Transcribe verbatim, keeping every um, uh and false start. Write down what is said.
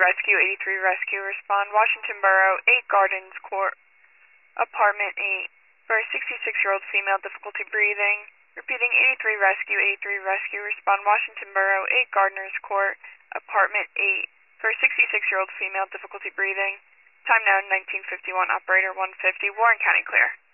Rescue, eighty-three Rescue, respond Washington Borough, eight Gardens Court, apartment eight, for a sixty-six-year-old female, difficulty breathing. Repeating, eighty-three Rescue, eighty-three Rescue, respond Washington Borough, eight Gardens Court, apartment eight, for a sixty-six-year-old female, difficulty breathing. Time now nineteen fifty-one, operator one fifty, Warren County clear.